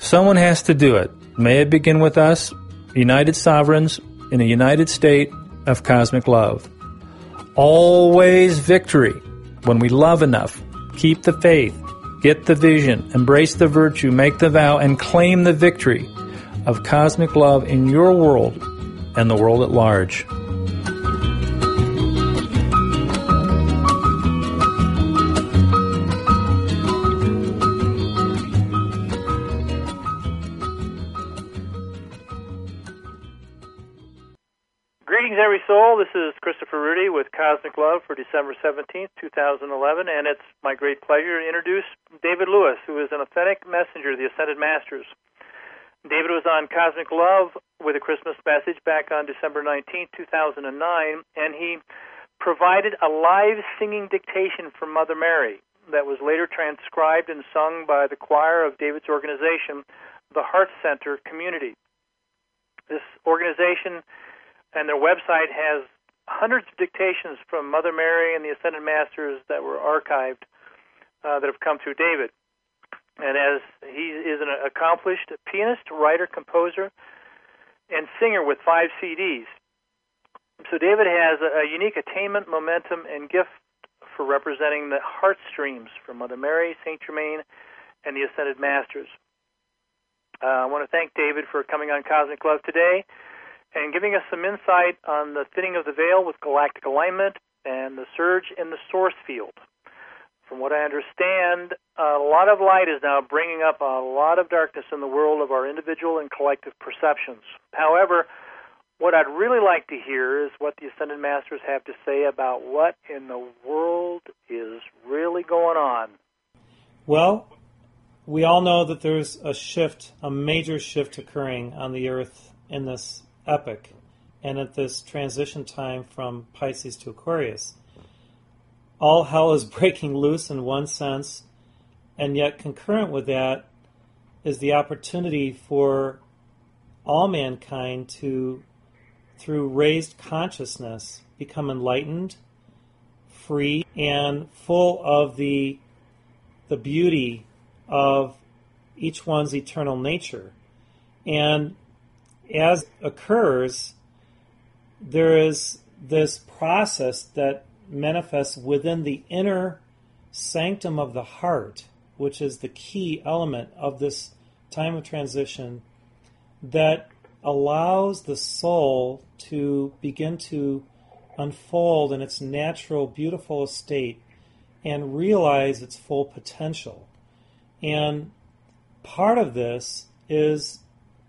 Someone has to do it. May it begin with us, united sovereigns in a united state of cosmic love. Always victory. When we love enough, keep the faith, get the vision, embrace the virtue, make the vow, and claim the victory of cosmic love in your world and the world at large. Greetings, every soul. This is Christopher Rudy with Cosmic Love for December 17th, 2011, and it's my great pleasure to introduce David Lewis, who is an authentic messenger of the Ascended Masters. David was on Cosmic Love with a Christmas message back on December 19th, 2009, and he provided a live singing dictation from Mother Mary that was later transcribed and sung by the choir of David's organization, the Heart Center Community. This organization and their website has hundreds of dictations from Mother Mary and the Ascended Masters that were archived that have come through David. And as he is an accomplished pianist, writer, composer, and singer with 5 CDs. So David has a unique attainment, momentum, and gift for representing the heart streams from Mother Mary, Saint Germain, and the Ascended Masters. I want to thank David for coming on Cosmic Love today and giving us some insight on the thinning of the veil with galactic alignment and the surge in the source field. From what I understand, a lot of light is now bringing up a lot of darkness in the world of our individual and collective perceptions. However, what I'd really like to hear is what the Ascended Masters have to say about what in the world is really going on. Well, we all know that there's a shift, a major shift occurring on the Earth in this epoch and at this transition time from Pisces to Aquarius. All hell is breaking loose in one sense, and yet concurrent with that is the opportunity for all mankind to, through raised consciousness, become enlightened, free, and full of the beauty of each one's eternal nature. And as occurs, there is this process that manifests within the inner sanctum of the heart, which is the key element of this time of transition, that allows the soul to begin to unfold in its natural, beautiful state and realize its full potential. And part of this is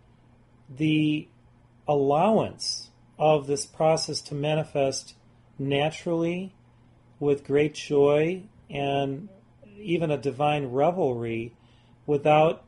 the allowance of this process to manifest naturally with great joy and even a divine revelry without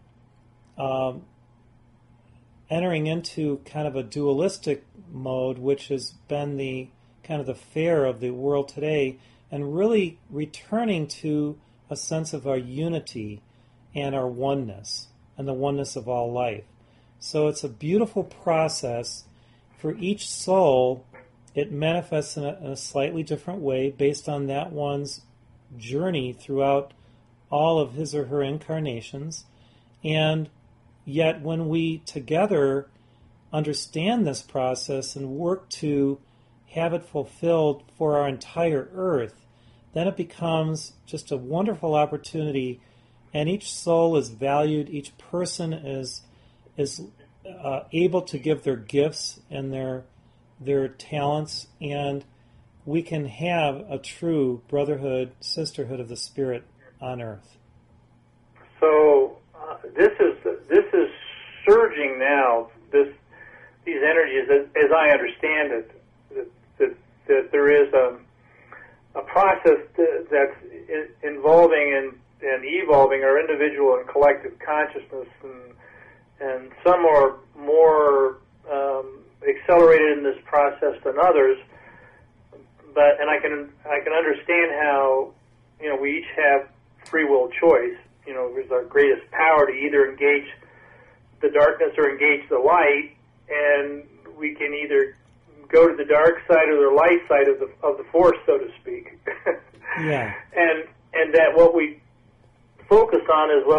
entering into kind of a dualistic mode, which has been the kind of the fare of the world today, and really returning to a sense of our unity and our oneness and the oneness of all life. So it's a beautiful process. For each soul, it manifests in a slightly different way based on that one's journey throughout all of his or her incarnations. And yet when we together understand this process and work to have it fulfilled for our entire earth, then it becomes just a wonderful opportunity, and each soul is valued, each person is able to give their gifts and their talents, and we can have a true brotherhood, sisterhood of the spirit on earth. So this is surging now. These energies, as I understand it, that there is a process that's involving and evolving our individual and collective consciousness, and some are more accelerated in this process than others. But I can understand how we each have free will choice. There's our greatest power to either engage the darkness or engage the light, and we can either go to the dark side or the light side of the force, so to speak. Yeah. And that what we focus on is what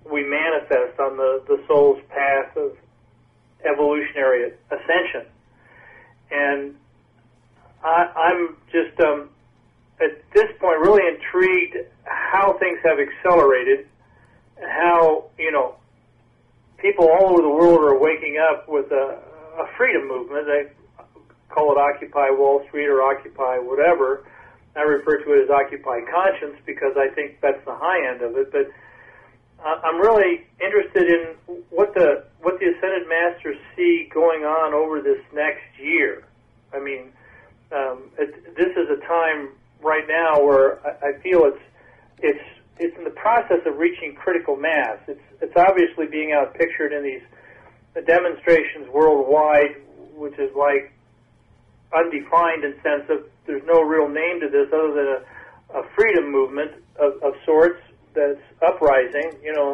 we manifest on the soul's path of evolutionary ascension. And I'm just at this point really intrigued how things have accelerated, and how people all over the world are waking up with a freedom movement. They call it Occupy Wall Street or Occupy whatever. I refer to it as Occupy Conscience because I think that's the high end of it. But I'm really interested in what the Ascended Masters see going on over this next year. I mean, this is a time right now where I feel it's in the process of reaching critical mass. It's obviously being outpictured in these demonstrations worldwide, which is like undefined in sense of there's no real name to this other than a freedom movement of sorts that's uprising,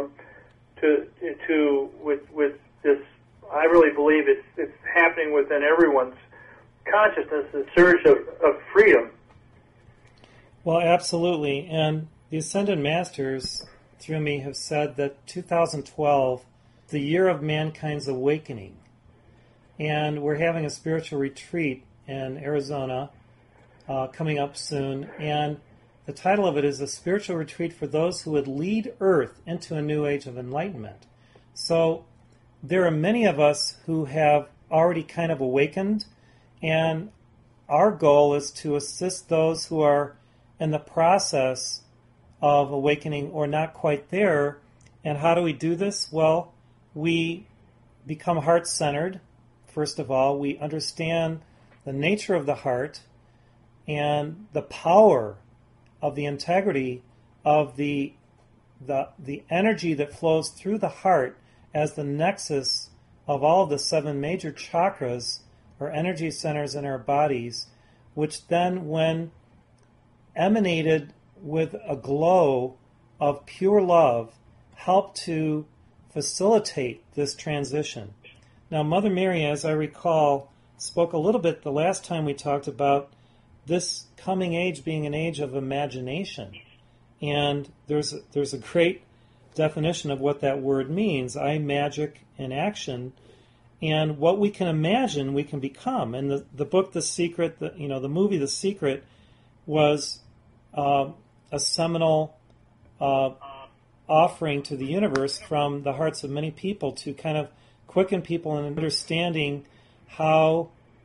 with this. I really believe it's happening within everyone's consciousness, the surge of freedom. Well, absolutely. And the Ascended Masters, through me, have said that 2012, the year of mankind's awakening. And we're having a spiritual retreat in Arizona coming up soon. And the title of it is A Spiritual Retreat for Those Who Would Lead Earth into a New Age of Enlightenment. So there are many of us who have already kind of awakened, and our goal is to assist those who are in the process of awakening or not quite there. And how do we do this? Well, we become heart-centered. First of all, we understand the nature of the heart and the power of the integrity of the energy that flows through the heart as the nexus of all of the 7 major chakras or energy centers in our bodies, which then, when emanated with a glow of pure love, help to facilitate this transition. Now, Mother Mary, as I recall, spoke a little bit the last time we talked about this coming age being an age of imagination. And there's a great definition of what that word means. I magic in action. And what we can imagine, we can become. And the book, The Secret, the movie, The Secret, was a seminal offering to the universe from the hearts of many people to kind of quicken people in understanding how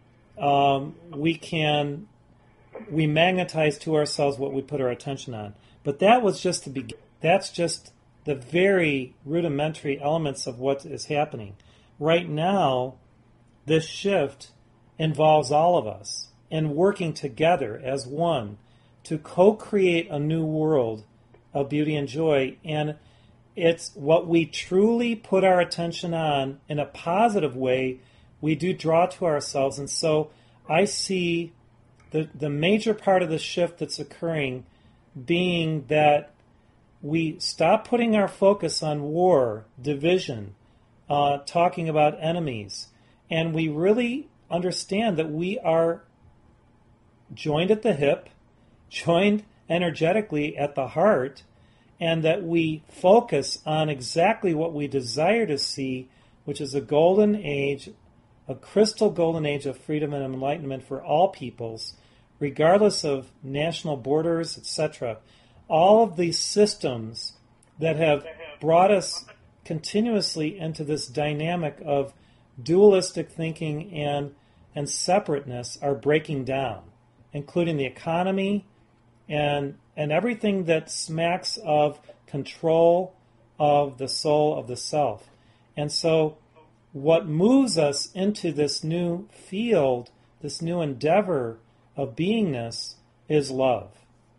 we magnetize to ourselves what we put our attention on. But that was just the beginning. That's just the very rudimentary elements of what is happening. Right now, this shift involves all of us in working together as one to co-create a new world of beauty and joy. And it's what we truly put our attention on in a positive way, we do draw to ourselves. And so I see the major part of the shift that's occurring being that we stop putting our focus on war, division, talking about enemies, and we really understand that we are joined at the hip, joined energetically at the heart, and that we focus on exactly what we desire to see, which is a golden age, a crystal golden age of freedom and enlightenment for all peoples, regardless of national borders, etc. All of these systems that have brought us continuously into this dynamic of dualistic thinking and separateness are breaking down, including the economy and everything that smacks of control of the soul of the self. And so what moves us into this new field, this new endeavor of beingness, is love.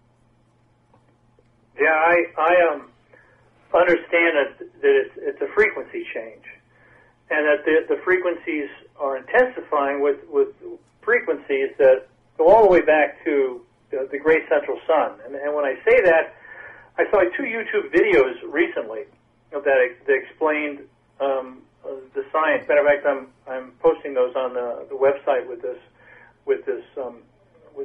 Yeah, I understand that it's a frequency change, and that the frequencies are intensifying with frequencies that go all the way back to the great central sun. And when I say that, I saw 2 YouTube videos recently that explained the science. Matter of fact, I'm posting those on the website with this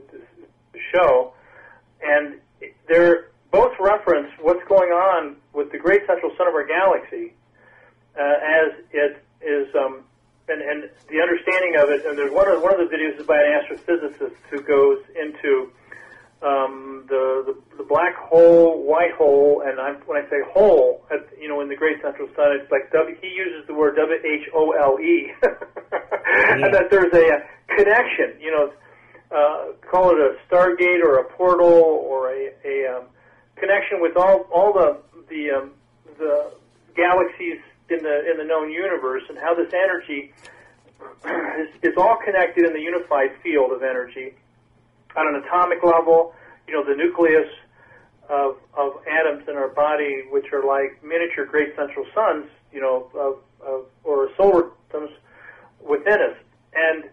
show, and they're both reference what's going on with the great central sun of our galaxy, as it is, and the understanding of it. And there's one of the videos is by an astrophysicist who goes into the black hole, white hole, and when I say hole, in the great central sun, it's like he uses the word WHOLE, and that there's a connection. Call it a stargate or a portal or a connection with all the galaxies in the known universe, and how this energy is all connected in the unified field of energy on an atomic level. The nucleus of atoms in our body, which are like miniature great central suns, or solar systems within us. And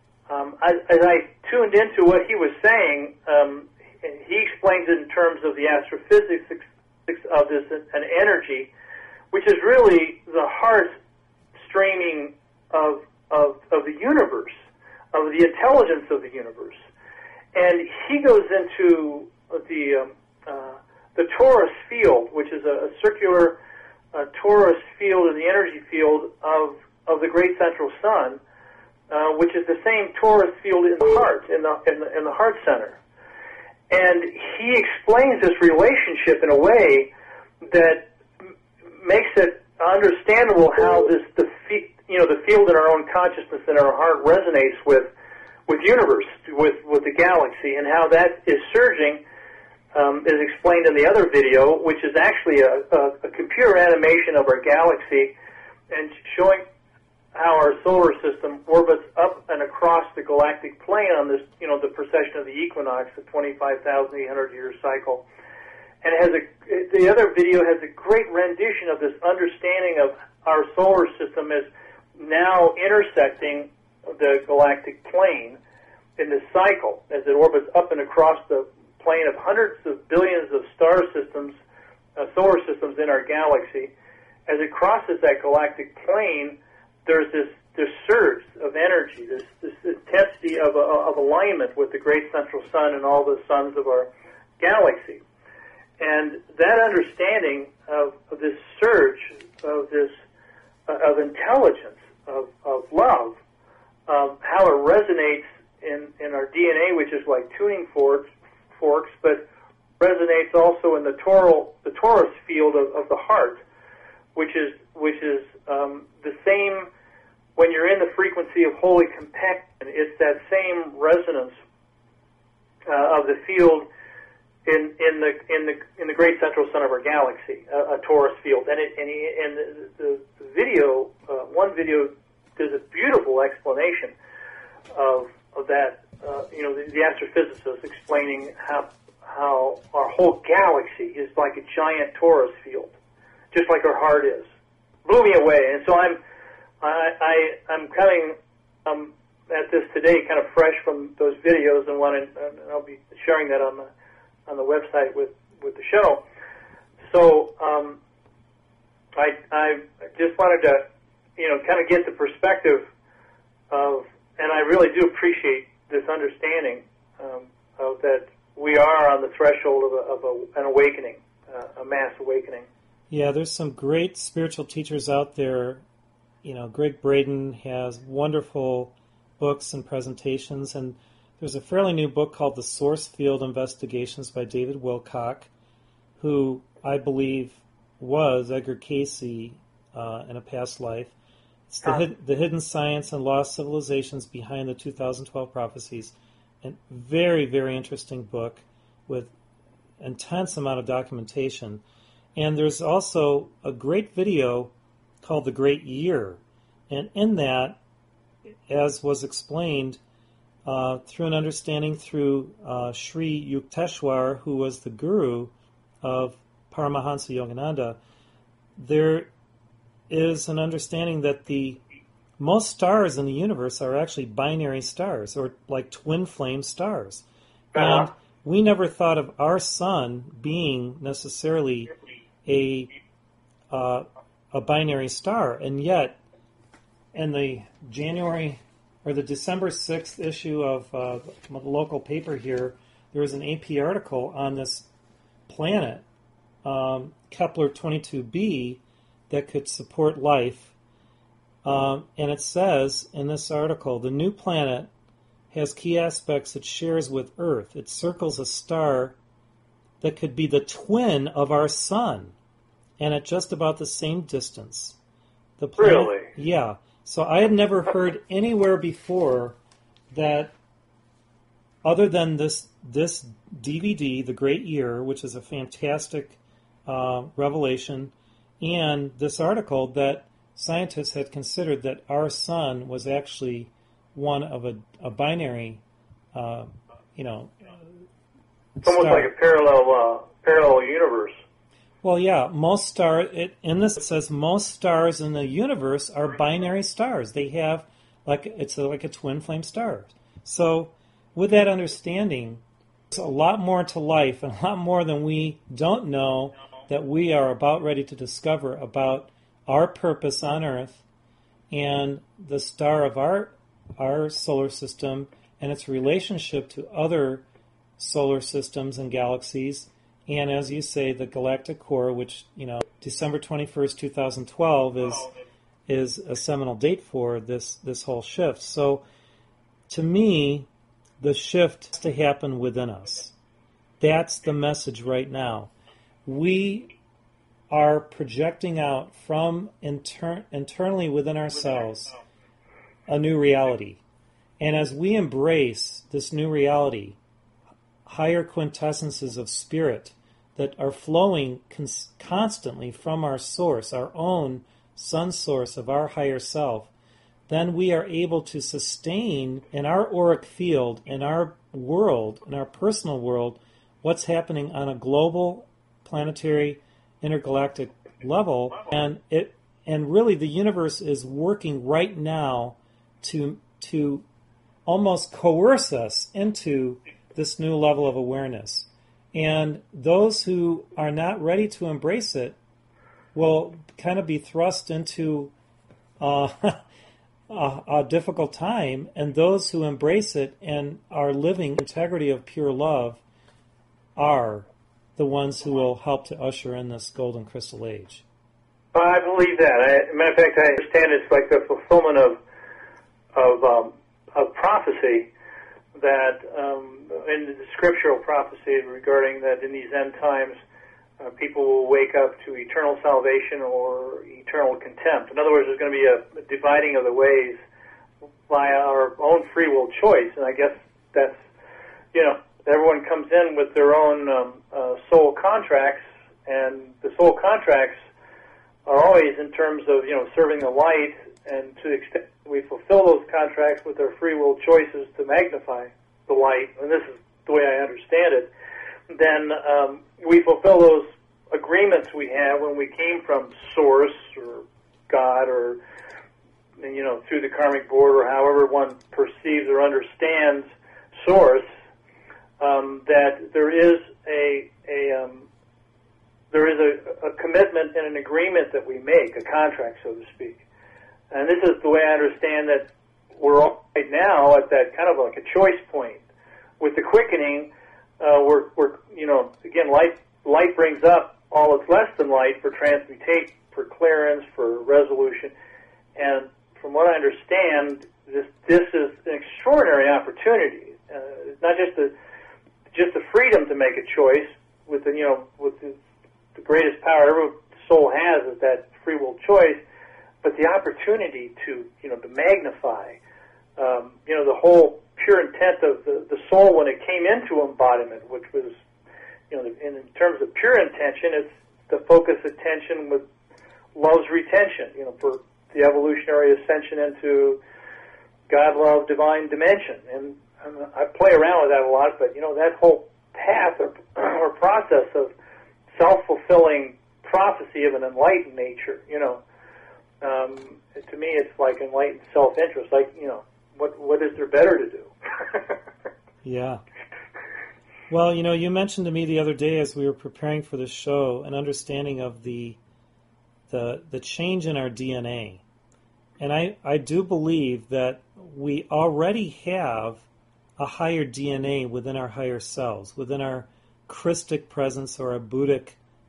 as I tuned into what he was saying, he explains it in terms of the astrophysics of this, an energy, which is really the heart streaming of the universe, of the intelligence of the universe. And he goes into the torus field, which is a circular torus field in the energy field of the great central sun, which is the same torus field in the heart, in the heart center. And he explains this relationship in a way that makes it understandable how the field in our own consciousness and our heart resonates with universe, with the galaxy, and how that is surging is explained in the other video, which is actually a computer animation of our galaxy and showing how our solar system orbits up and across the galactic plane on this, the precession of the equinox, the 25,800-year cycle. And the other video has a great rendition of this understanding of our solar system as now intersecting the galactic plane in this cycle as it orbits up and across the plane of hundreds of billions of star systems, solar systems in our galaxy. As it crosses that galactic plane, there's this surge of energy, this intensity of alignment with the great central sun and all the suns of our galaxy. And that understanding of this surge, of intelligence, of love, how it resonates in our DNA, which is like tuning forks, but resonates also in the torus field of the heart, which is the same. When you're in the frequency of holy compassion, it's that same resonance of the field in the great central sun of our galaxy, a torus field. And the video, one video, does a beautiful explanation of that. The astrophysicist explaining how our whole galaxy is like a giant torus field, just like our heart is. Blew me away, and so I'm coming at this today kind of fresh from those videos, and I'll be sharing that on the website with the show. So I just wanted to kind of get the perspective of, and I really do appreciate this understanding of that we are on the threshold of an awakening, a mass awakening. Yeah, there's some great spiritual teachers out there. Greg Braden has wonderful books and presentations, and there's a fairly new book called The Source Field Investigations by David Wilcock, who I believe was Edgar Cayce in a past life. It's the Hidden Science and Lost Civilizations Behind the 2012 Prophecies. A very, very interesting book with intense amount of documentation. And there's also a great video called The Great Year. And in that, as was explained, through an understanding through Sri Yukteswar, who was the guru of Paramahansa Yogananda, there is an understanding that the most stars in the universe are actually binary stars, or like twin flame stars. And we never thought of our sun being necessarily a binary star, and yet in the December 6th issue of the local paper here, there was an AP article on this planet Kepler 22b that could support life. And it says in this article, the new planet has key aspects it shares with Earth. It circles a star that could be the twin of our sun, and at just about the same distance. The planet, Really? Yeah. So I had never heard anywhere before that, other than this DVD, The Great Year, which is a fantastic revelation, and this article, that scientists had considered that our sun was actually one of a binary, It's almost star. like a parallel universe. Well, yeah, in this it says most stars in the universe are binary stars. They have it's like a twin flame star. So, with that understanding, there's a lot more to life and a lot more than we don't know that we are about ready to discover about our purpose on Earth and the star of our solar system and its relationship to other solar systems and galaxies, and as you say, the galactic core, which, December 21st, 2012 is a seminal date for this whole shift. So, to me, the shift has to happen within us. That's the message right now. We are projecting out from internally within ourselves a new reality. And as we embrace this new reality, higher quintessences of spirit that are flowing constantly from our source, our own sun source of our higher self, then we are able to sustain in our auric field, in our world, in our personal world, what's happening on a global, planetary, intergalactic level. And really the universe is working right now to almost coerce us into this new level of awareness. And those who are not ready to embrace it will kind of be thrust into a difficult time, and those who embrace it and are living integrity of pure love are the ones who will help to usher in this golden crystal age. I believe that. Matter of fact, I understand it's like the fulfillment of prophecy, that in the scriptural prophecy regarding that in these end times, people will wake up to eternal salvation or eternal contempt. In other words, there's going to be a dividing of the ways by our own free will choice. And I guess that's, everyone comes in with their own soul contracts, and the soul contracts are always in terms of, serving the light, and to the extent we fulfill those contracts with our free will choices to magnify the light, and this is the way I understand it, then we fulfill those agreements we have when we came from Source or God or, through the karmic board or however one perceives or understands Source, that there is a commitment and an agreement that we make, a contract, so to speak. And this is the way I understand that we're all right now at that kind of like a choice point. With the quickening, we're again, light brings up all that's less than light for transmutation, for clearance, for resolution. And from what I understand, this is an extraordinary opportunity. Not just the freedom to make a choice with the greatest power every soul has is that free will choice, but the opportunity to magnify, the whole pure intent of the soul when it came into embodiment, which was, in terms of pure intention, it's to focus attention with love's retention, for the evolutionary ascension into God, love, divine dimension. And I play around with that a lot, but, that whole path or process of self-fulfilling prophecy of an enlightened nature, to me it's like enlightened self-interest, like, what is there better to do? Yeah. Well, you mentioned to me the other day as we were preparing for this show an understanding of the change in our DNA. And I do believe that we already have a higher DNA within our higher selves, within our Christic presence or a Buddhic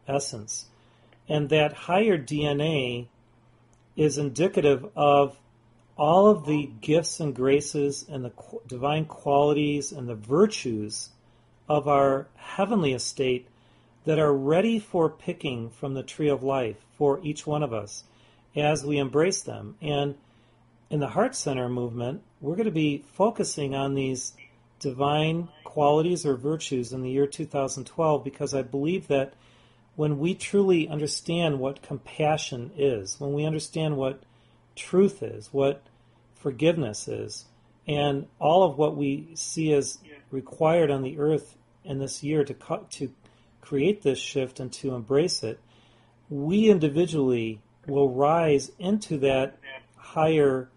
essence. And that higher DNA is indicative of all of the gifts and graces and the divine qualities and the virtues of our heavenly estate that are ready for picking from the tree of life for each one of us as we embrace them. And in the Heart Center movement, we're going to be focusing on these divine qualities or virtues in the year 2012, because I believe that when we truly understand what compassion is, when we understand what truth is, what forgiveness is, and all of what we see as required on the earth in this year to create this shift and to embrace it, we individually will rise into that higher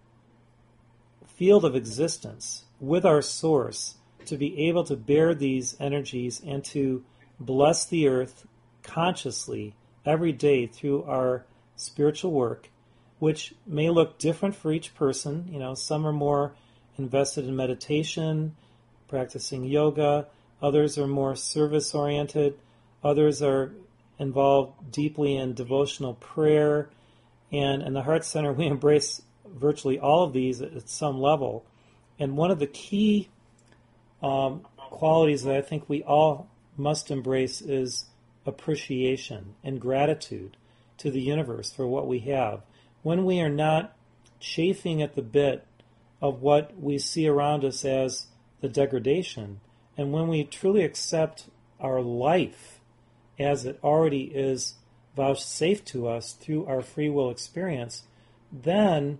field of existence with our source to be able to bear these energies and to bless the earth consciously every day through our spiritual work, which may look different for each person. You know, some are more invested in meditation, practicing yoga. Others are more service-oriented. Others are involved deeply in devotional prayer. And in the Heart Center, we embrace virtually all of these at some level. And one of the key qualities that I think we all must embrace is appreciation and gratitude to the universe for what we have. When we are not chafing at the bit of what we see around us as the degradation, and when we truly accept our life as it already is vouchsafed to us through our free will experience, then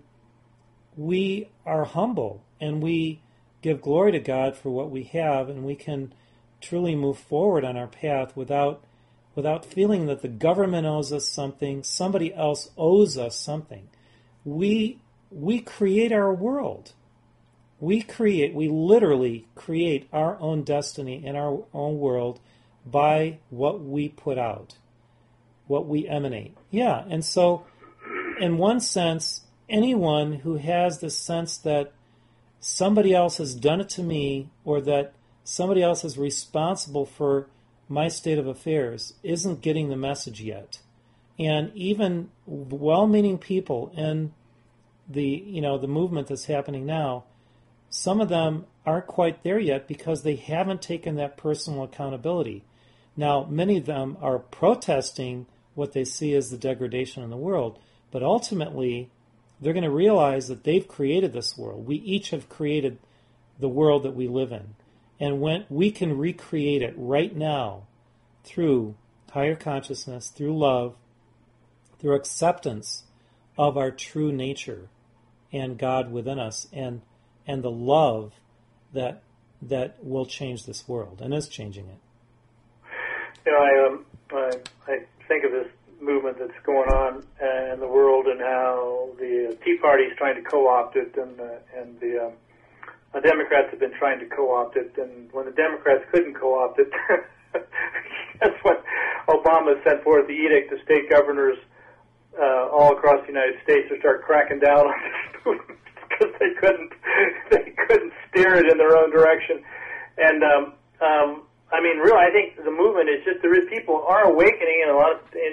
we are humble and we give glory to God for what we have, and we can truly move forward on our path without feeling that the government owes us something, somebody else owes us something. We create our world. We literally create our own destiny in our own world by what we put out, what we emanate. Yeah, and so in one sense, anyone who has the sense that somebody else has done it to me, or that somebody else is responsible for my state of affairs, isn't getting the message yet. And even well-meaning people in the movement that's happening now, some of them aren't quite there yet because they haven't taken that personal accountability. Now, many of them are protesting what they see as the degradation in the world, but ultimately they're going to realize that they've created this world. We each have created the world that we live in. And when we can recreate it right now through higher consciousness, through love, through acceptance of our true nature and God within us, and the love that will change this world and is changing it. You know, I think of this movement that's going on in the world, and how the Tea Party is trying to co-opt it, and the Democrats have been trying to co-opt it, and when the Democrats couldn't co-opt it, that's when Obama sent forth the edict to state governors all across the United States to start cracking down on this movement because they couldn't steer it in their own direction. And I mean, really, I think the movement is just people are awakening, and a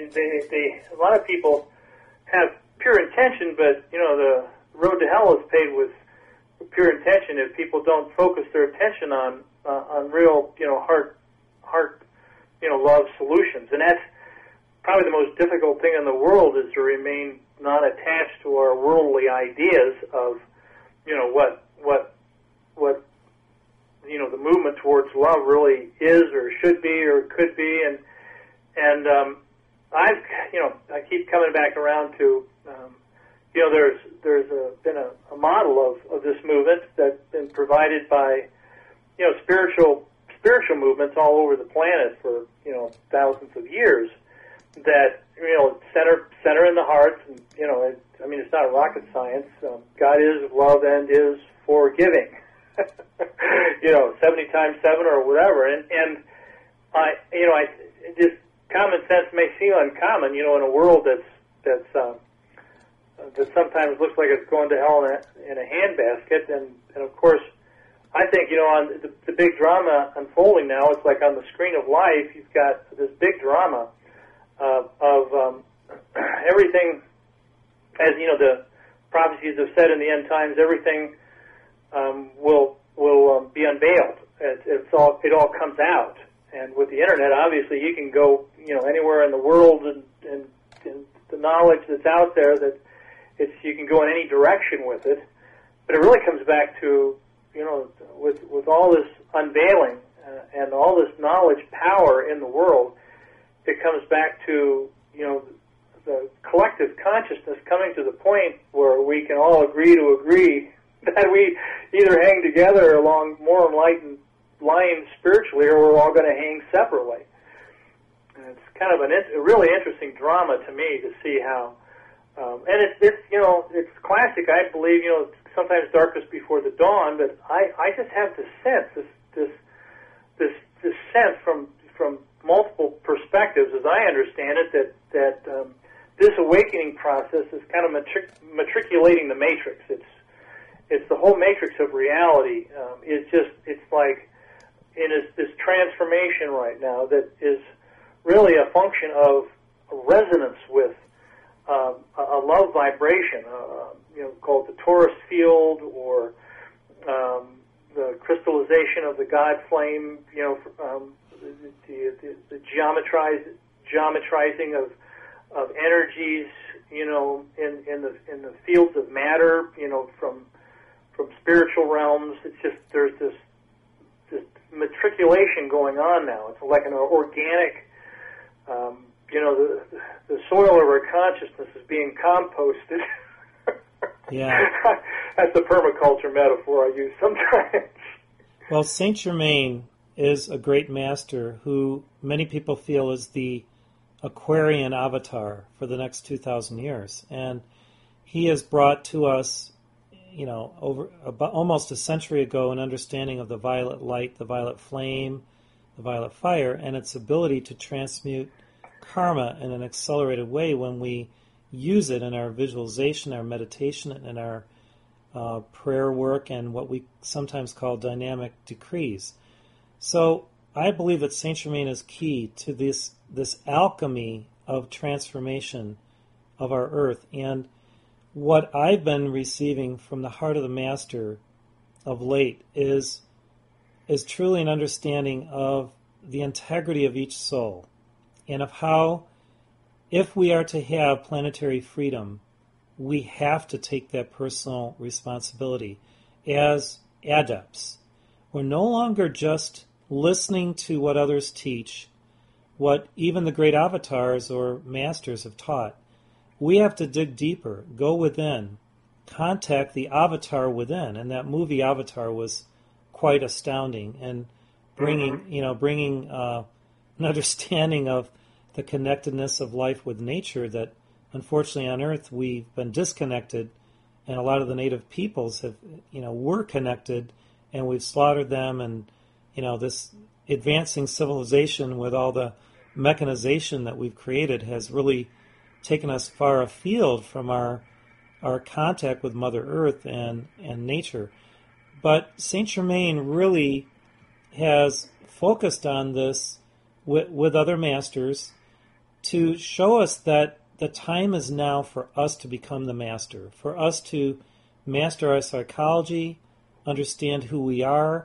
lot of people have pure intention, but you know, the road to hell is paved with pure intention if people don't focus their attention on real, heart, love solutions. And that's probably the most difficult thing in the world, is to remain not attached to our worldly ideas of, what the movement towards love really is or should be or could be. And I keep coming back around to, there's been a model of this movement that's been provided by, spiritual movements all over the planet for, thousands of years, that, center in the heart. And, it's not rocket science. God is love and is forgiving. 70 times 7 or whatever. And I just common sense may seem uncommon, in a world that sometimes looks like it's going to hell in a handbasket. And of course, I think, on the big drama unfolding now, it's like on the screen of life, you've got this big drama of everything, as you know, the prophecies have said in the end times, everything will be unveiled. It all comes out. And with the internet, obviously, you can go anywhere in the world, and the knowledge that's out there, that you can go in any direction with it. But it really comes back to with all this unveiling and all this knowledge power in the world, it comes back to the collective consciousness coming to the point where we can all agree that we either hang together along more enlightened lines spiritually, or we're all going to hang separately. And it's kind of a really interesting drama to me to see how, and it's classic. I believe sometimes darkness before the dawn, but I just have this sense, this sense from multiple perspectives, as I understand it, that this awakening process is kind of matriculating the matrix. It's the whole matrix of reality. It's like in this transformation right now that is really a function of a resonance with a love vibration, called the Taurus field, or the crystallization of the God flame. The geometrizing of energies, in the fields of matter, from spiritual realms. It's just there's this matriculation going on now. It's like an organic, the soil of our consciousness is being composted. Yeah. That's the permaculture metaphor I use sometimes. Well, Saint Germain is a great master who many people feel is the Aquarian avatar for the next 2,000 years. And he has brought to us, over about almost a century ago, an understanding of the violet light, the violet flame, the violet fire, and its ability to transmute karma in an accelerated way when we use it in our visualization, our meditation, and our prayer work, and what we sometimes call dynamic decrees. So I believe that Saint Germain is key to this alchemy of transformation of our earth. And what I've been receiving from the heart of the Master of late is truly an understanding of the integrity of each soul, and of how, if we are to have planetary freedom, we have to take that personal responsibility as adepts. We're no longer just listening to what others teach, what even the great avatars or masters have taught. We have to dig deeper, go within, contact the avatar within. And that movie Avatar was quite astounding, and bringing an understanding of the connectedness of life with nature that, unfortunately, on Earth we've been disconnected, and a lot of the native peoples were connected, and we've slaughtered them. And this advancing civilization with all the mechanization that we've created has really taken us far afield from our contact with Mother Earth and nature. But Saint Germain really has focused on this with other masters to show us that the time is now for us to become the master, for us to master our psychology, understand who we are,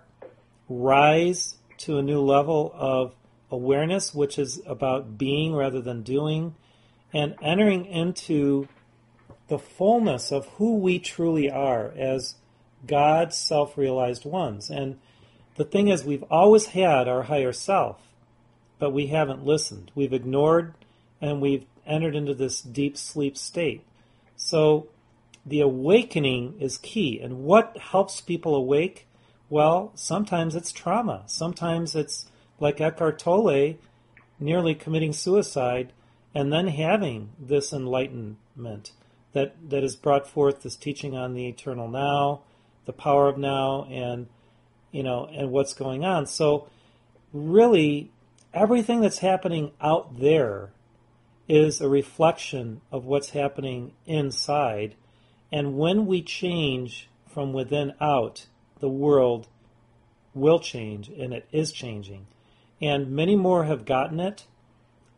rise to a new level of awareness, which is about being rather than doing, and entering into the fullness of who we truly are as God's self-realized ones. And the thing is, we've always had our higher self, but we haven't listened. We've ignored, and we've entered into this deep sleep state. So the awakening is key. And what helps people awake? Well, sometimes it's trauma. Sometimes it's like Eckhart Tolle nearly committing suicide and then having this enlightenment that has brought forth this teaching on the eternal now, the power of now, and what's going on. So really, everything that's happening out there is a reflection of what's happening inside. And when we change from within out, the world will change, and it is changing. And many more have gotten it.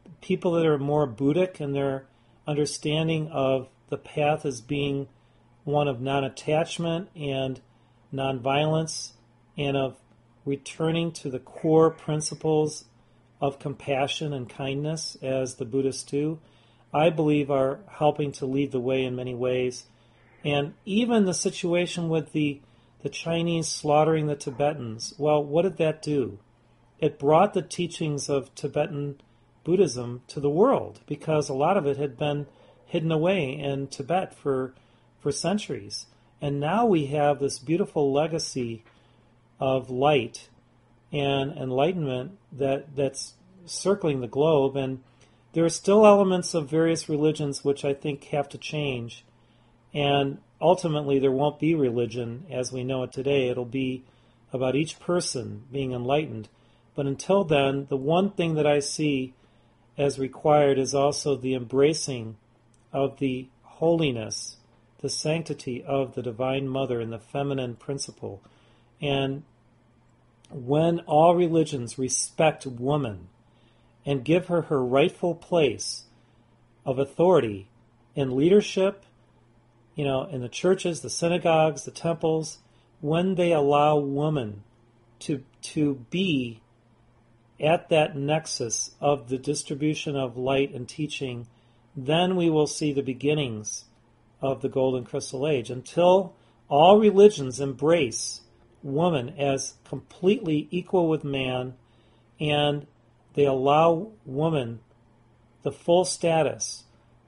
people that are more Buddhic in their understanding of the path as being one of non-attachment and non-violence and of returning to the core principles of compassion and kindness as the Buddhists do, I believe are helping to lead the way in many ways. And even the situation with the Chinese slaughtering the Tibetans, well, what did that do? It brought the teachings of Tibetan Buddhism to the world because a lot of it had been hidden away in Tibet for centuries. And now we have this beautiful legacy of light and enlightenment that's circling the globe. And there are still elements of various religions which I think have to change. And ultimately there won't be religion as we know it today. It'll be about each person being enlightened. But until then, the one thing that I see as required is also the embracing of the holiness, the sanctity of the Divine Mother and the feminine principle. And when all religions respect woman and give her her rightful place of authority in leadership, in the churches, the synagogues, the temples, when they allow woman to be at that nexus of the distribution of light and teaching, then we will see the beginnings of the Golden Crystal Age. Until all religions embrace woman as completely equal with man and they allow woman the full status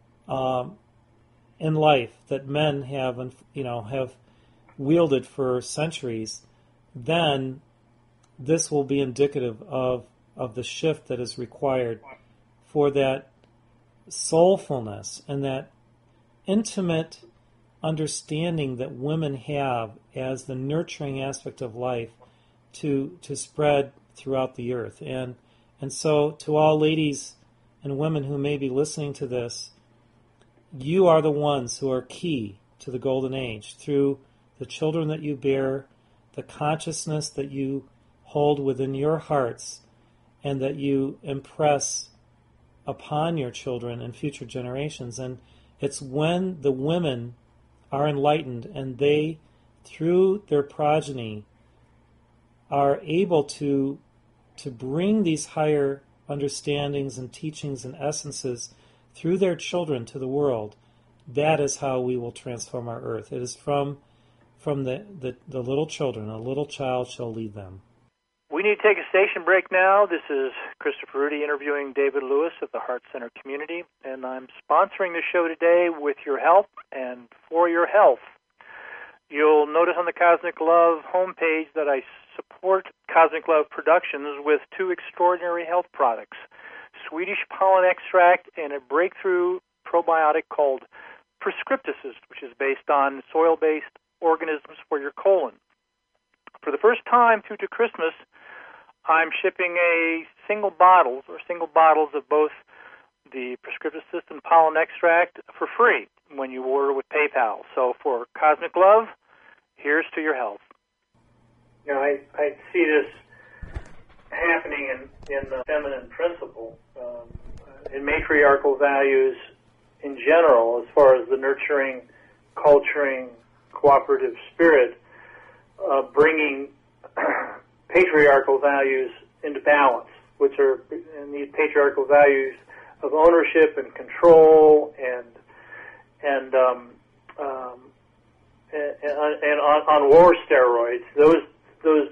in life that men have wielded for centuries, then this will be indicative of the shift that is required for that soulfulness and that intimate understanding that women have as the nurturing aspect of life to spread throughout the earth. And so to all ladies and women who may be listening to this, you are the ones who are key to the Golden Age through the children that you bear, the consciousness that you hold within your hearts, and that you impress upon your children and future generations. And it's when the women are enlightened and they, through their progeny, are able to bring these higher understandings and teachings and essences through their children to the world, that is how we will transform our earth. It is from the little children. A little child shall lead them. We need to take a station break now. This is Christopher Rudy interviewing David Lewis of the Heart Center Community, and I'm sponsoring the show today with your help and for your health. You'll notice on the Cosmic Love homepage that I support Cosmic Love Productions with two extraordinary health products, Swedish pollen extract and a breakthrough probiotic called Prescripticist, which is based on soil-based organisms for your colon. For the first time through to Christmas, I'm shipping single bottles of both the Prescripticist and pollen extract for free when you order with PayPal. So for Cosmic Love, here's to your health. I see this happening in the feminine principle, in matriarchal values in general, as far as the nurturing, culturing, cooperative spirit, bringing patriarchal values into balance, which are in these patriarchal values of ownership and control and on war steroids. Those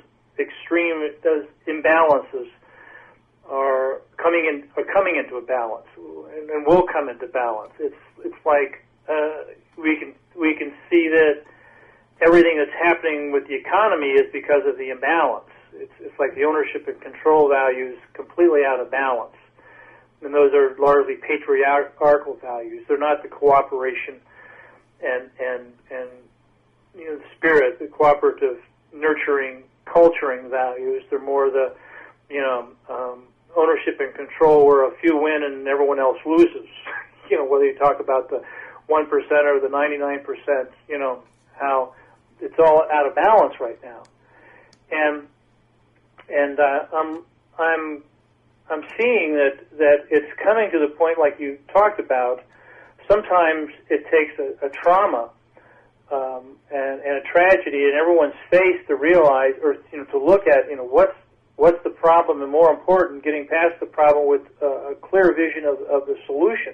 imbalances are coming into a balance and will come into balance. It's like we can see that everything that's happening with the economy is because of the imbalance. It's like the ownership and control values completely out of balance. And those are largely patriarchal values. They're not the cooperation and the spirit, the cooperative, nurturing, culturing values. They're more the ownership and control where a few win and everyone else loses. Whether you talk about the 1% or the 99%, how it's all out of balance right now. And I'm seeing that it's coming to the point, like you talked about. Sometimes it takes a trauma and a tragedy in everyone's face to realize, or to look at, what's the problem, and more important, getting past the problem with a clear vision of the solution,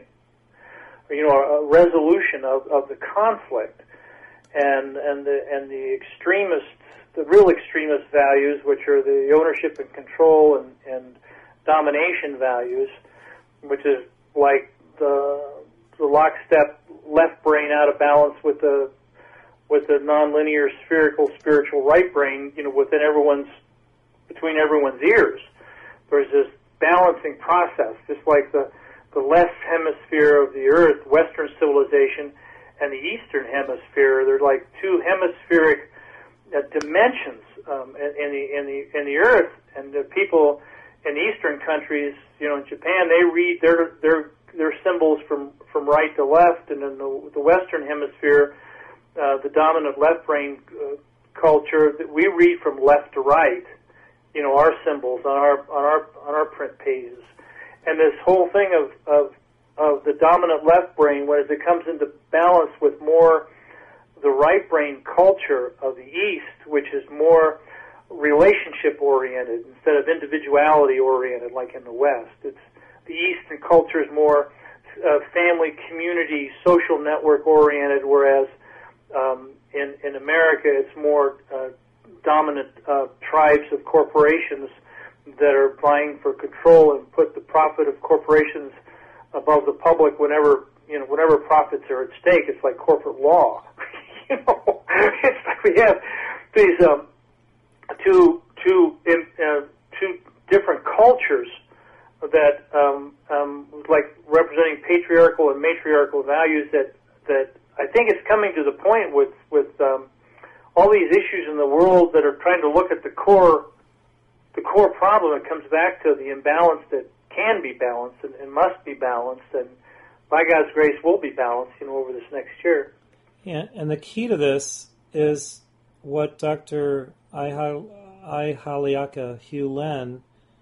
or, a resolution of the conflict, and the extremist, the real extremist values, which are the ownership and control and domination values, which is like the lockstep left brain out of balance with the nonlinear spherical spiritual right brain, between everyone's ears. There's this balancing process, just like the left hemisphere of the earth, Western civilization, and the Eastern hemisphere. They're like two hemispheric dimensions in the earth, and the people in Eastern countries, in Japan, they read their symbols from right to left, and in the Western hemisphere, the dominant left brain culture, we read from left to right. Our symbols on our print pages, and this whole thing of the dominant left brain, as it comes into balance with more the right brain culture of the East, which is more relationship oriented instead of individuality oriented, like in the West. It's the Eastern culture is more family, community, social network oriented, whereas in America it's more dominant tribes of corporations that are vying for control and put the profit of corporations above the public whenever profits are at stake. It's like corporate law. It's like we have these two different cultures that like representing patriarchal and matriarchal values that I think it's coming to the point with all these issues in the world that are trying to look at the core problem. It comes back to the imbalance that can be balanced and must be balanced, and by God's grace will be balanced, over this next year. Yeah, and the key to this is what Dr. Ihaliaka Hugh Len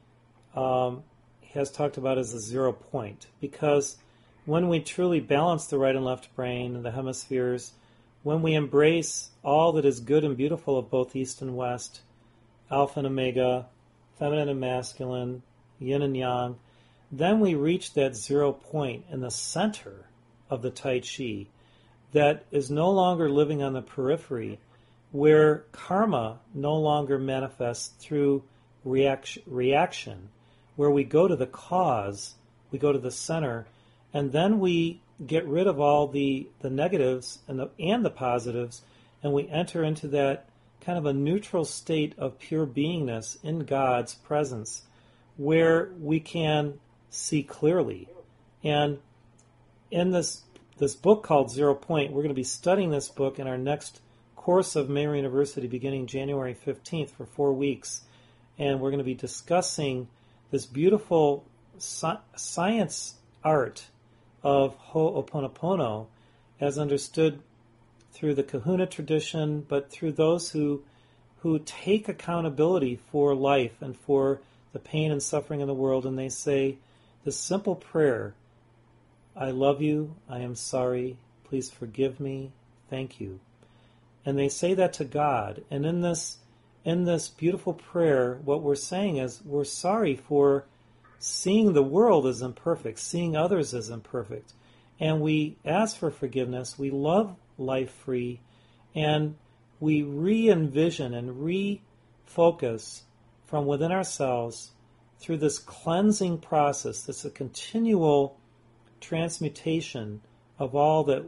has talked about as a 0 point, because when we truly balance the right and left brain and the hemispheres, when we embrace all that is good and beautiful of both East and West, Alpha and Omega, feminine and masculine, yin and yang, then we reach that 0 point in the center of the Tai Chi that is no longer living on the periphery, where karma no longer manifests through reaction, where we go to the cause, we go to the center, and then we get rid of all the negatives and the positives, and we enter into that kind of a neutral state of pure beingness in God's presence, where we can see clearly. And in this book called 0 Point, we're going to be studying this book in our next course of Mary University beginning January 15th for 4 weeks, and we're going to be discussing this beautiful science art of Ho'oponopono as understood through the Kahuna tradition, but through those who take accountability for life and for the pain and suffering in the world, and they say the simple prayer, I love you, I am sorry, please forgive me, thank you. And they say that to God. And in this beautiful prayer, what we're saying is we're sorry for seeing the world as imperfect, seeing others as imperfect. And we ask for forgiveness, we love life free, and we re-envision and refocus from within ourselves through this cleansing process, this a continual transmutation of all that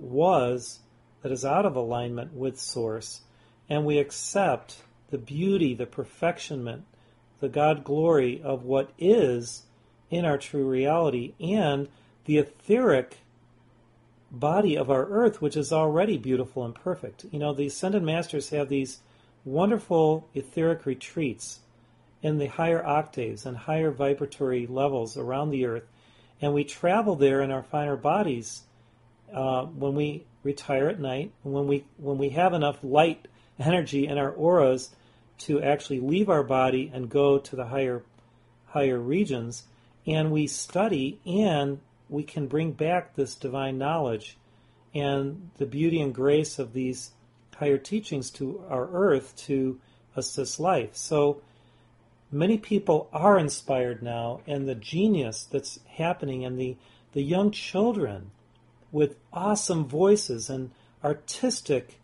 is out of alignment with Source, and we accept the beauty, the perfectionment, the God glory of what is in our true reality, and the etheric body of our earth, which is already beautiful and perfect. The Ascended Masters have these wonderful etheric retreats in the higher octaves and higher vibratory levels around the earth, and we travel there in our finer bodies when we retire at night, when we have enough light energy in our auras to actually leave our body and go to the higher regions. and we study, and we can bring back this divine knowledge and the beauty and grace of these higher teachings to our earth to assist life. So many people are inspired now, and the genius that's happening, and the young children with awesome voices and artistic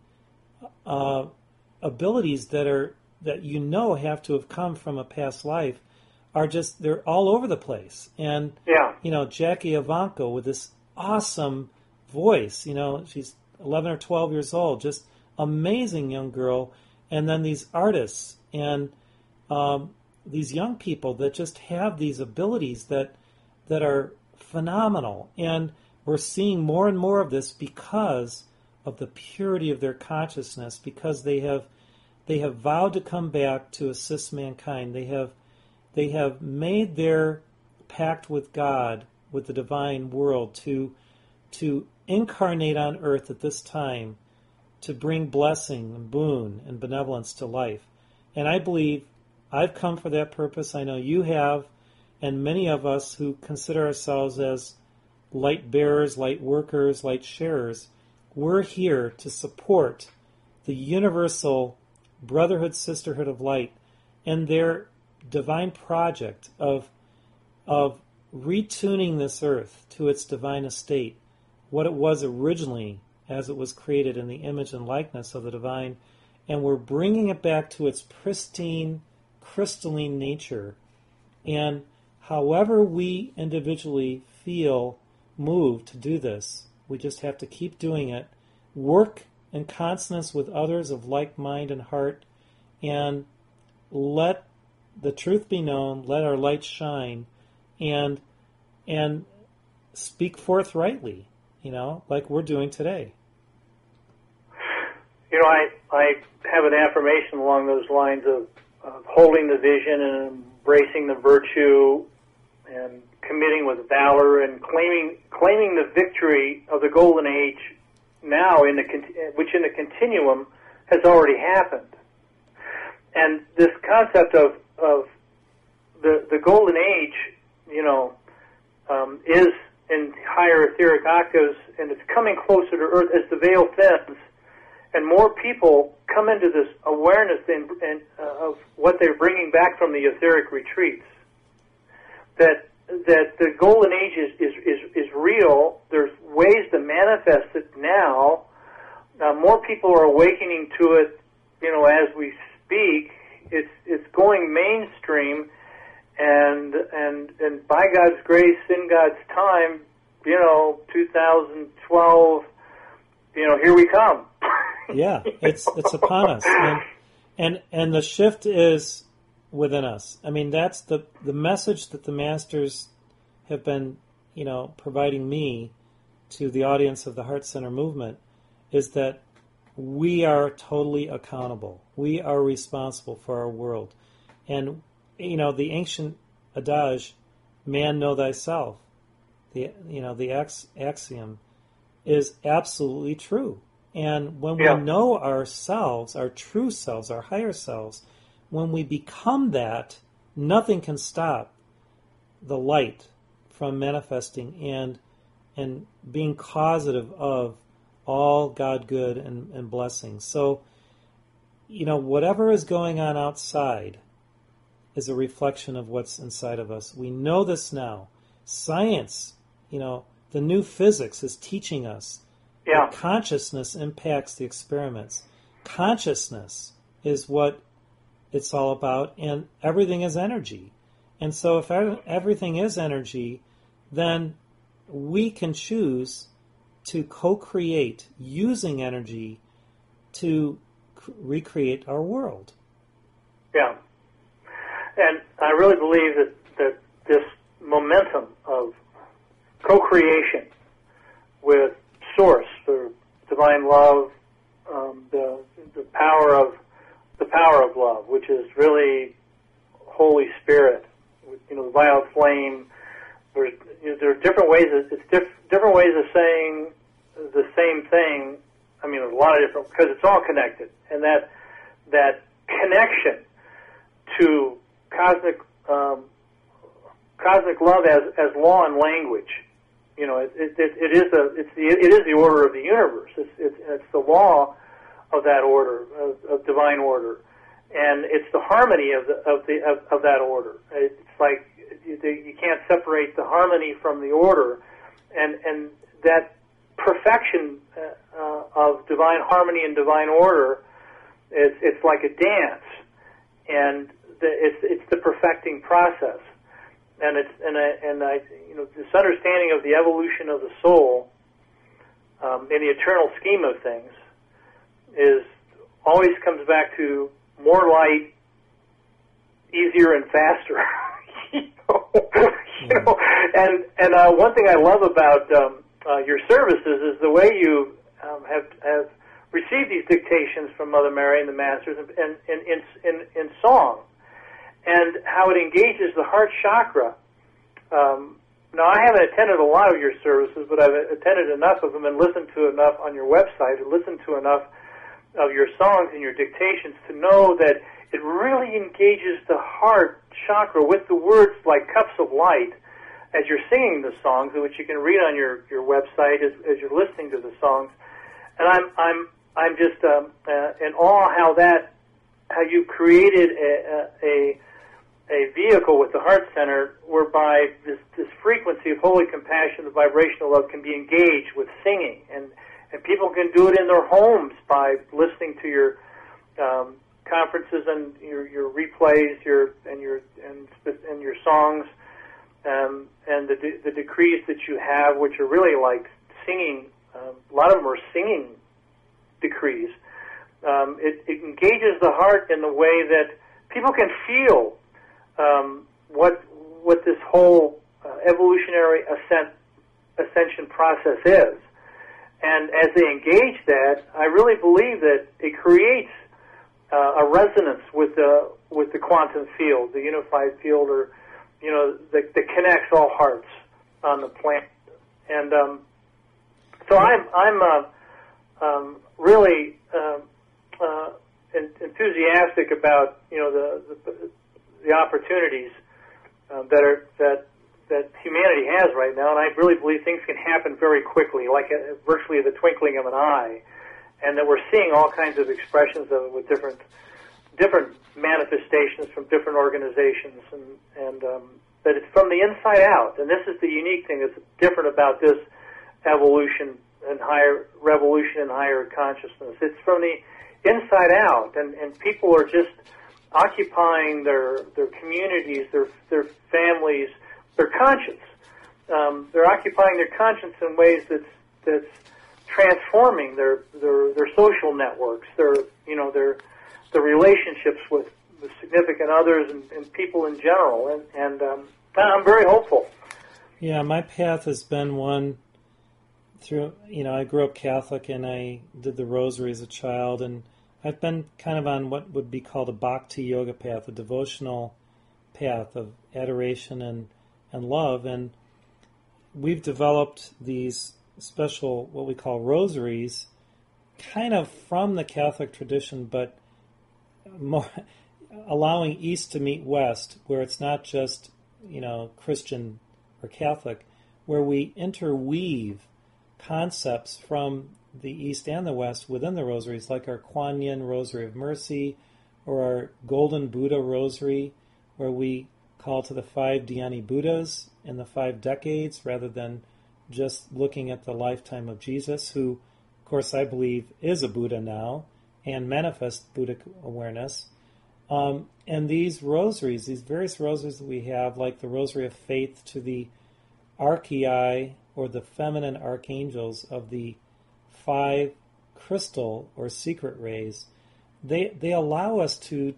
abilities that have to have come from a past life are just, they're all over the place. And Jackie Ivanko with this awesome voice, she's 11 or 12 years old, just amazing young girl. And then these artists and these young people that just have these abilities that are phenomenal. And we're seeing more and more of this because of the purity of their consciousness, because they have vowed to come back to assist mankind. They have made their pact with God, with the divine world, to incarnate on earth at this time, to bring blessing and boon and benevolence to life. And I believe I've come for that purpose. I know you have, and many of us who consider ourselves as light bearers, light workers, light sharers, we're here to support the universal brotherhood, sisterhood of light, and their divine project of retuning this earth to its divine estate, what it was originally as it was created in the image and likeness of the divine, and we're bringing it back to its pristine, crystalline nature. And however we individually feel moved to do this, we just have to keep doing it, work in consonance with others of like mind and heart, and let the truth be known, let our light shine, and speak forthrightly, like we're doing today. I have an affirmation along those lines of holding the vision and embracing the virtue and committing with valor and claiming the victory of the golden age now, which in the continuum has already happened. And this concept of the golden age, is in higher etheric octaves, and it's coming closer to Earth as the veil thins, and more people come into this awareness of what they're bringing back from the etheric retreats. That the golden age is real. There's ways to manifest it now. More people are awakening to it, as we speak. It's going mainstream, and by God's grace, in God's time, 2012, here we come. Yeah, it's upon us, and the shift is within us. I mean, that's the message that the masters have been, providing me to the audience of the Heart Center movement, is that we are totally accountable. We are responsible for our world. And, the ancient adage, man know thyself, the axiom, is absolutely true. And when we know ourselves, our true selves, our higher selves, when we become that, nothing can stop the light from manifesting and being causative of all God good and blessings. So, whatever is going on outside is a reflection of what's inside of us. We know this now. Science, the new physics is teaching us that consciousness impacts the experiments. Consciousness is what it's all about, and everything is energy. And so if everything is energy, then we can choose to co-create using energy to recreate our world. Yeah. And I really believe that this momentum of co-creation with Source, the divine love, the power of love, which is really Holy Spirit, the violet flame. There are different ways. It's different ways of saying the same thing. I mean, there's a lot of different, because it's all connected, and that connection to cosmic love as law and language. You know, it is the order of the universe. It's the law of that order, of divine order, and it's the harmony of that order. It's like you can't separate the harmony from the order, and that perfection of divine harmony and divine order. It's like a dance, and it's the perfecting process, and this understanding of the evolution of the soul in the eternal scheme of things always comes back to more light, easier and faster. And one thing I love about your services is the way you have received these dictations from Mother Mary and the Masters and in song, and how it engages the heart chakra. Now, I haven't attended a lot of your services, but I've attended enough of them and listened to enough on your website and listened to enough of your songs and your dictations to know that it really engages the heart chakra with the words like cups of light as you're singing the songs, which you can read on your website as you're listening to the songs. And I'm just in awe how you created a vehicle with the Heart Center whereby this frequency of holy compassion, the vibrational love, can be engaged with singing, and people can do it in their homes by listening to your conferences and your replays, and your songs, and the decrees that you have, which are really like singing. A lot of them are singing decrees. It engages the heart in the way that people can feel what this whole evolutionary ascension process is. And as they engage that, I really believe that it creates a resonance with the quantum field, the unified field, or that connects all hearts on the planet. And so I'm really enthusiastic about the opportunities that humanity has right now, and I really believe things can happen very quickly, like virtually the twinkling of an eye, and that we're seeing all kinds of expressions of it with different manifestations from different organizations, and that it's from the inside out. And this is the unique thing that's different about this evolution and revolution and higher consciousness. It's from the inside out, and people are just occupying their communities, their families, their conscience. They're occupying their conscience in ways that's transforming their social networks, their relationships with significant others and people in general. And I'm very hopeful. Yeah, my path has been one through, I grew up Catholic and I did the rosary as a child, and I've been kind of on what would be called a bhakti yoga path, a devotional path of adoration and love. And we've developed these special, what we call rosaries, kind of from the Catholic tradition, but more allowing East to meet West, where it's not just, Christian or Catholic, where we interweave concepts from the East and the West within the rosaries, like our Kuan Yin Rosary of Mercy, or our Golden Buddha Rosary, where we call to the 5 Dhyani Buddhas in the 5 decades, rather than just looking at the lifetime of Jesus, who, of course, I believe is a Buddha now, and manifests Buddhic awareness. And these rosaries, these various rosaries that we have, like the Rosary of Faith to the Archei, or the feminine archangels of the 5 crystal or secret rays, they allow us to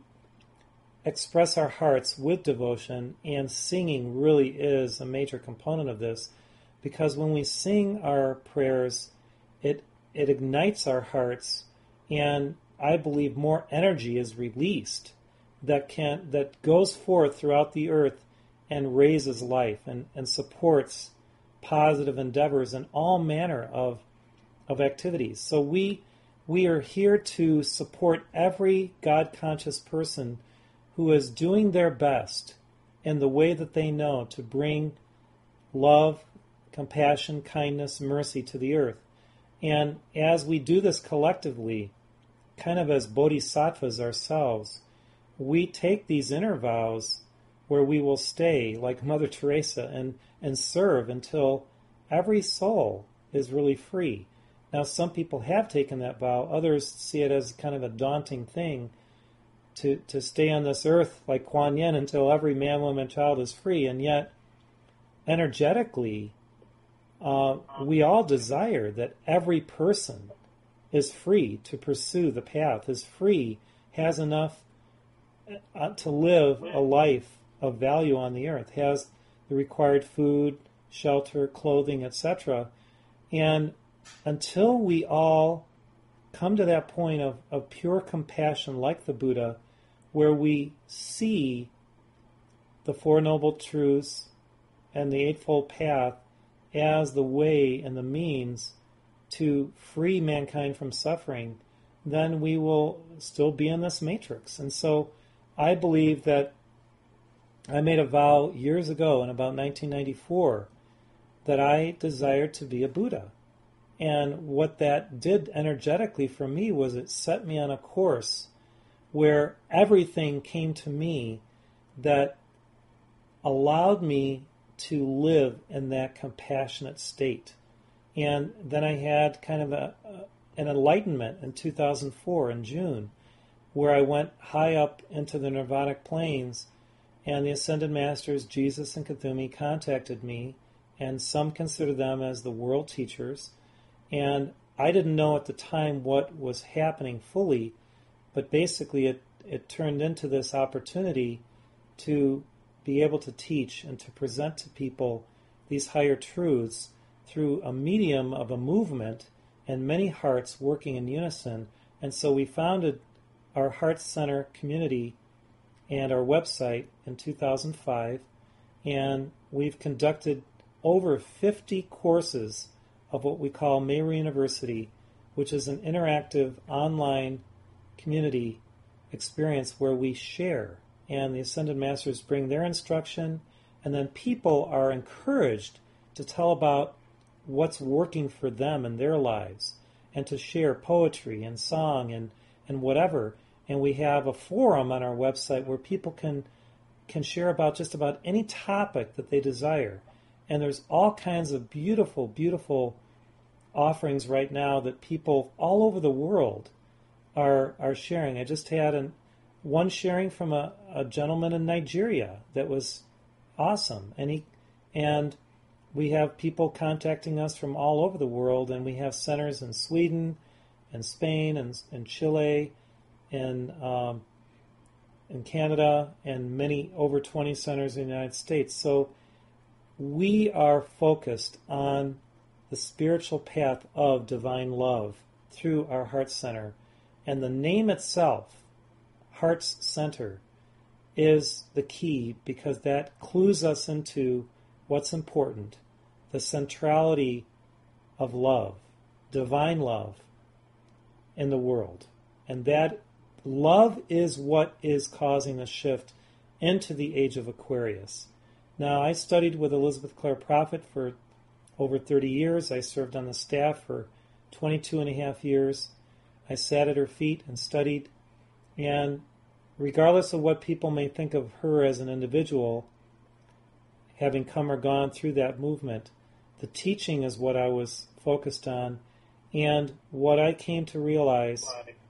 express our hearts with devotion, and singing really is a major component of this, because when we sing our prayers, it ignites our hearts, and I believe more energy is released that goes forth throughout the earth and raises life and supports positive endeavors and all manner of activities. So we are here to support every God-conscious person who is doing their best in the way that they know to bring love, compassion, kindness, mercy to the earth. And as we do this collectively, kind of as bodhisattvas ourselves, we take these inner vows where we will stay, like Mother Teresa, and serve until every soul is really free. Now, some people have taken that vow. Others see it as kind of a daunting thing to stay on this earth like Kuan Yin until every man, woman, child is free. And yet, energetically, we all desire that every person is free to pursue the path, is free, has enough to live a life of value on the earth, has the required food, shelter, clothing, etc. And until we all come to that point of pure compassion like the Buddha, where we see the Four Noble Truths and the Eightfold Path as the way and the means to free mankind from suffering, then we will still be in this matrix. And so I believe that I made a vow years ago in about 1994 that I desired to be a Buddha. And what that did energetically for me was it set me on a course where everything came to me that allowed me to live in that compassionate state. And then I had kind of an enlightenment in 2004 in June, where I went high up into the Nirvanic plains, and the Ascended Masters, Jesus and Kuthumi, contacted me, and some consider them as the world teachers. And I didn't know at the time what was happening fully, but basically it turned into this opportunity to be able to teach and to present to people these higher truths through a medium of a movement and many hearts working in unison. And so we founded our Heart Center community and our website in 2005, and we've conducted over 50 courses of what we call Meru University, which is an interactive online community experience where we share, and the Ascended Masters bring their instruction, and then people are encouraged to tell about what's working for them in their lives, and to share poetry and song and whatever. And we have a forum on our website where people can share about just about any topic that they desire. And there's all kinds of beautiful, beautiful offerings right now that people all over the world are sharing. I just had one sharing from a gentleman in Nigeria that was awesome. And we have people contacting us from all over the world, and we have centers in Sweden and Spain and Chile and in Canada, and many over 20 centers in the United States. So we are focused on the spiritual path of divine love through our Heart Center. And the name itself, Heart's Center, is the key because that clues us into what's important, the centrality of love, divine love in the world. And that love is what is causing the shift into the age of Aquarius. Now, I studied with Elizabeth Clare Prophet for over 30 years. I served on the staff for 22 and a half years. I sat at her feet and studied. And regardless of what people may think of her as an individual, having come or gone through that movement, the teaching is what I was focused on. And what I came to realize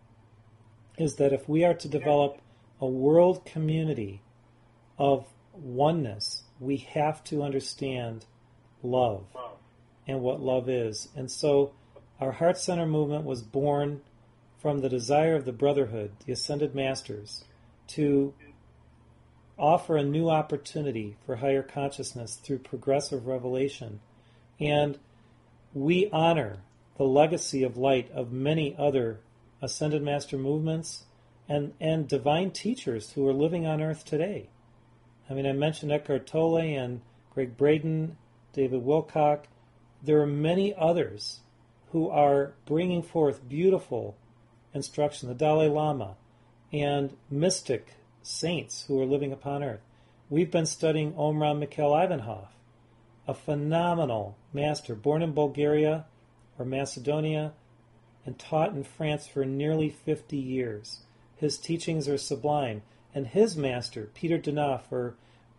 is that if we are to develop a world community of oneness, we have to understand love and what love is. And so our Heart Center movement was born from the desire of the Brotherhood, the Ascended Masters, to offer a new opportunity for higher consciousness through progressive revelation. And we honor the legacy of light of many other Ascended Master movements and divine teachers who are living on earth today. I mean, I mentioned Eckhart Tolle and Greg Braden, David Wilcock. There are many others who are bringing forth beautiful instruction, the Dalai Lama, and mystic saints who are living upon earth. we've been studying Omraam Mikhail Ivanhoff, a phenomenal master, born in Bulgaria or Macedonia and taught in France for nearly 50 years. His teachings are sublime. And his master, Peter Danoff, or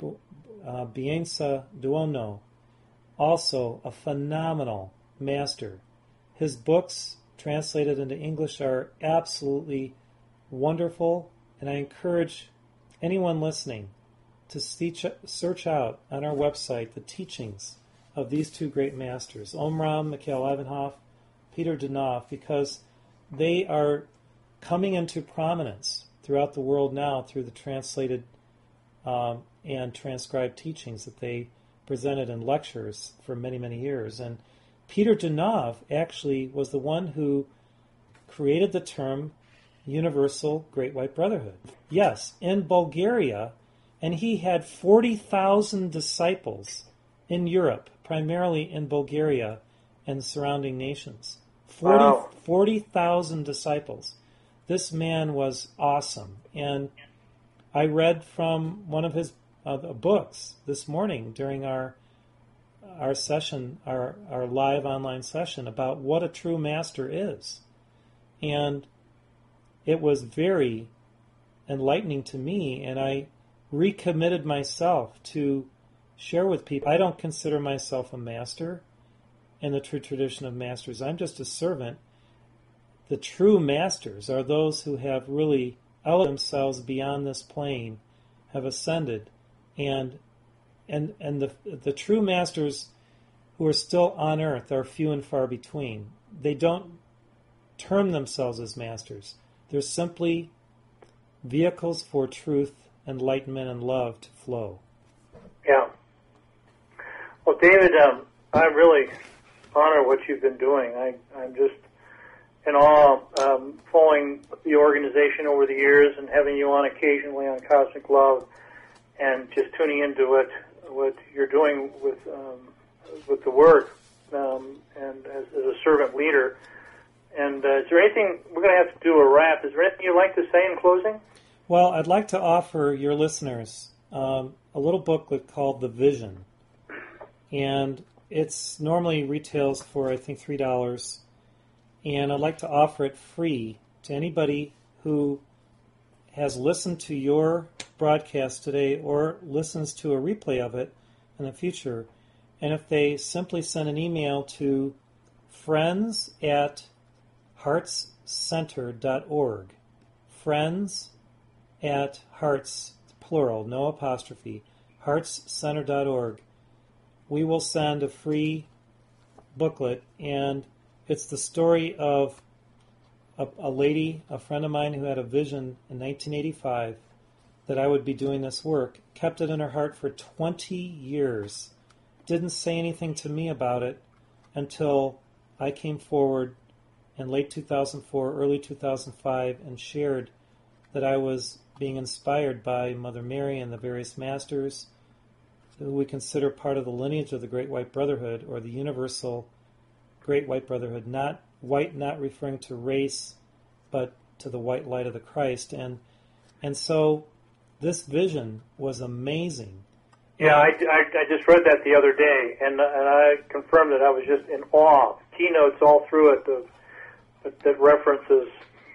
Biensa Duono, also a phenomenal master. His books, translated into English, are absolutely wonderful, and I encourage anyone listening to search out on our website the teachings of these two great masters, Omraam Mikhail Ivanhoff, Peter Danoff, because they are coming into prominence throughout the world now through the translated and transcribed teachings that they presented in lectures for many, many years. And Peter Danoff actually was the one who created the term Universal Great White Brotherhood. Yes, in Bulgaria, and he had 40,000 disciples in Europe, primarily in Bulgaria and surrounding nations. 40,000 disciples. This man was awesome. And I read from one of his books this morning during our session, our live online session, about what a true master is. And it was very enlightening to me, and I recommitted myself to share with people. I don't consider myself a master in the true tradition of masters. I'm just a servant. The true masters are those who have really elevated themselves beyond this plane, have ascended, and the true masters who are still on earth are few and far between. They don't term themselves as masters. They're simply vehicles for truth, enlightenment, and love to flow. Yeah. Well, David, I really honor what you've been doing. I'm just in awe, following the organization over the years and having you on occasionally on Cosmic Love, and just tuning into what you're doing with the work, and as a servant leader. And is there anything, we're going to have to do a wrap, is there anything you'd like to say in closing? Well, I'd like to offer your listeners a little booklet called The Vision. And it's normally retails for, I think, $3. And I'd like to offer it free to anybody who has listened to your broadcast today or listens to a replay of it in the future. And if they simply send an email to friends@heartscenter.org, friends@hearts, plural, no apostrophe, heartscenter.org, we will send a free booklet, and it's the story of a lady, a friend of mine, who had a vision in 1985 that I would be doing this work, kept it in her heart for 20 years, didn't say anything to me about it until I came forward in late 2004, early 2005, and shared that I was being inspired by Mother Mary and the various masters who we consider part of the lineage of the Great White Brotherhood, or the Universal Great White Brotherhood, not white, not referring to race, but to the white light of the Christ. And so this vision was amazing. Yeah, I just read that the other day, and I confirmed that I was just in awe. Keynotes all through it that references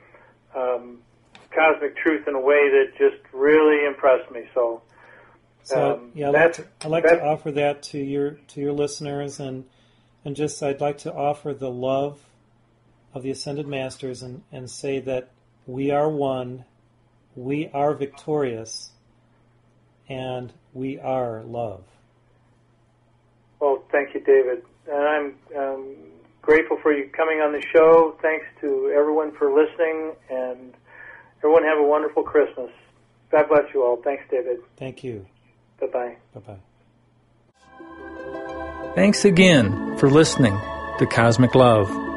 cosmic truth in a way that just really impressed me. So yeah, I'd like to offer that to your listeners, and just I'd like to offer the love of the Ascended Masters and say that we are one, we are victorious, and we are love. Well, thank you, David. And I'm grateful for you coming on the show. Thanks to everyone for listening, and everyone have a wonderful Christmas. God bless you all. Thanks, David. Thank you. Bye-bye. Bye-bye. Thanks again for listening to Cosmic Love.